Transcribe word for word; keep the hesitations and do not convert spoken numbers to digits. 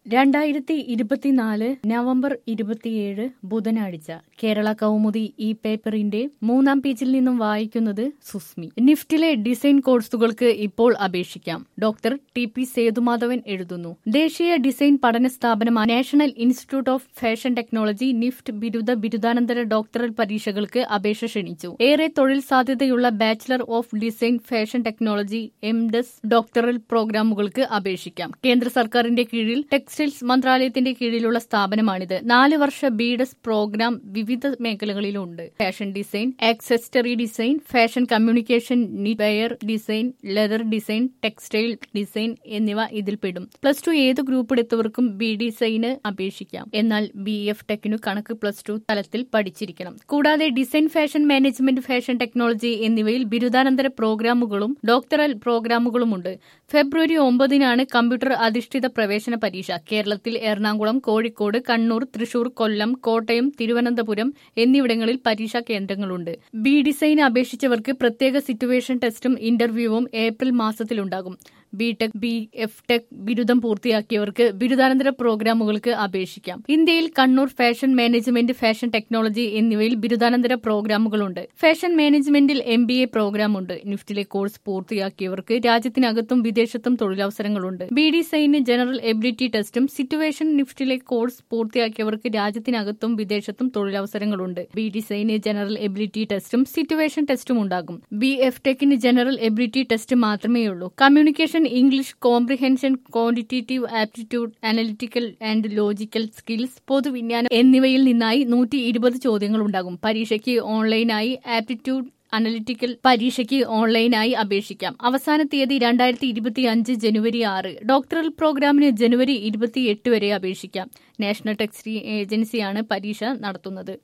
രണ്ടായിരത്തി ഇരുപത്തിനാല് നവംബർ ഇരുപത്തിയേഴ് ബുധനാഴ്ച കേരള കൗമുദി ഈ പേപ്പറിന്റെ മൂന്നാം പേജിൽ നിന്നും വായിക്കുന്നത് സുസ്മി. നിഫ്റ്റിലെ ഡിസൈൻ കോഴ്സുകൾക്ക് ഇപ്പോൾ അപേക്ഷിക്കാം. ഡോക്ടർ ടി പി സേതുമാധവൻ എഴുതുന്നു. ദേശീയ ഡിസൈൻ പഠന സ്ഥാപനമായ National Institute of Fashion Technology NIFT ബിരുദ ബിരുദാനന്തര ഡോക്ടറൽ പരീക്ഷകൾക്ക് അപേക്ഷ ക്ഷണിച്ചു. ഏറെ തൊഴിൽ സാധ്യതയുള്ള bachelor of design fashion technology M Des doctoral പ്രോഗ്രാമുകൾക്ക് അപേക്ഷിക്കാം. കേന്ദ്ര സർക്കാരിന്റെ കീഴിൽ ടെക്സ്റ്റൈൽസ് മന്ത്രാലയത്തിന്റെ കീഴിലുള്ള സ്ഥാപനമാണിത്. നാല് വർഷ ബിഡെസ് പ്രോഗ്രാം വിവിധ മേഖലകളിലുണ്ട്. Fashion design, accessory design, fashion communication, knit wear design, leather design, textile design എന്നിവ ഇതിൽപ്പെടും. പ്ലസ് ടു ഏത് ഗ്രൂപ്പെടുത്തവർക്കും ബി ഡിസൈന് അപേക്ഷിക്കാം. എന്നാൽ ബി എഫ് ടെക്കിനു കണക്ക് പ്ലസ് ടു തലത്തിൽ പഠിച്ചിരിക്കണം. കൂടാതെ design, fashion management, fashion technology എന്നിവയിൽ ബിരുദാനന്തര പ്രോഗ്രാമുകളും ഡോക്ടറൽ പ്രോഗ്രാമുകളുമുണ്ട്. ഫെബ്രുവരി ഒമ്പതിനാണ് കമ്പ്യൂട്ടർ അധിഷ്ഠിത പ്രവേശന പരീക്ഷ. കേരളത്തിൽ എറണാകുളം, കോഴിക്കോട്, കണ്ണൂർ, തൃശൂർ, കൊല്ലം, കോട്ടയം, തിരുവനന്തപുരം എന്നിവിടങ്ങളിൽ പരീക്ഷാ കേന്ദ്രങ്ങളുണ്ട്. ബി ഡിസൈന് അപേക്ഷിച്ചവർക്ക് പ്രത്യേക സിറ്റുവേഷൻ ടെസ്റ്റും ഇന്റർവ്യൂവും ഏപ്രിൽ മാസത്തിലുണ്ടാകും. B tech, B F tech ബിരുദം പൂർത്തിയാക്കിയവർക്ക് ബിരുദാനന്തര പ്രോഗ്രാമുകൾക്ക് അപേക്ഷിക്കാം. ഇന്ത്യയിൽ Kannur fashion management, fashion technology എന്നിവയിൽ ബിരുദാനന്തര പ്രോഗ്രാമുകളുണ്ട്. ഫാഷൻ മാനേജ്മെന്റിൽ എം ബി എ പ്രോഗ്രാമുണ്ട്. നിഫ്റ്റിലെ കോഴ്സ് പൂർത്തിയാക്കിയവർക്ക് രാജ്യത്തിനകത്തും വിദേശത്തും തൊഴിലവസരങ്ങളുണ്ട്. ബി ഡിസൈന് ജനറൽ എബിലിറ്റി ടെസ്റ്റും സിറ്റുവേഷൻ നിഫ്റ്റിലെ കോഴ്സ് പൂർത്തിയാക്കിയവർക്ക് രാജ്യത്തിനകത്തും വിദേശത്തും തൊഴിലവസരങ്ങളുണ്ട്. ബി ഡിസൈന് ജനറൽ എബിലിറ്റി ടെസ്റ്റും സിറ്റുവേഷൻ ടെസ്റ്റും ഉണ്ടാകും. ബി എഫ് ടെക്കിന് ജനറൽ എബിലിറ്റി ടെസ്റ്റ് മാത്രമേയുള്ളൂ. Communication, English comprehension, quantitative aptitude, analytical and logical skills, പൊതുവിജ്ഞാനം എന്നിവയിൽ നിന്നായി നൂറ്റി ഇരുപത് ചോദ്യങ്ങൾ ഉണ്ടാകും. പരീക്ഷയ്ക്ക് ഓൺലൈനായി ആപ്റ്റിറ്റ്യൂഡ് അനലിറ്റിക്കൽ പരീക്ഷയ്ക്ക് ഓൺലൈനായി അപേക്ഷിക്കാം. അവസാന തീയതി രണ്ടായിരത്തി ഇരുപത്തി അഞ്ച് ജനുവരി ആറ്. ഡോക്ടറൽ പ്രോഗ്രാമിന് ജനുവരി ഇരുപത്തിയെട്ട് വരെ അപേക്ഷിക്കാം. നാഷണൽ ടെസ്റ്റിംഗ് ഏജൻസിയാണ് പരീക്ഷ നടത്തുന്നത്.